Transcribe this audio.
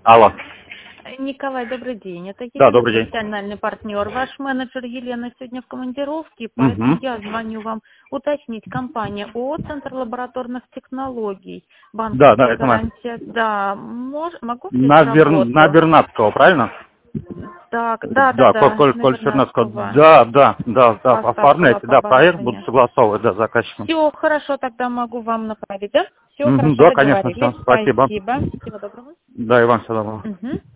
Алло. Николай, добрый день. Это Да, Елена, добрый день. профессиональный партнер. Ваш менеджер Елена сегодня в командировке, поэтому Угу. я звоню вам уточнить. Компания ООО «Центр лабораторных технологий». Да, Банковская это мы. гарантия. Да, могу взять На, в На работу? Вернадского, правильно? Так, Да, на Коль Чернадского. Вернадского. Да, Поставка оформляйте, да, проект буду побазования. согласовывать, да, с заказчиком. Все, хорошо, тогда могу вам направить, да? Все, Угу, хорошо, да, конечно, все, договорились. спасибо. Спасибо. Всего доброго. Да, и вам всего доброго. Угу.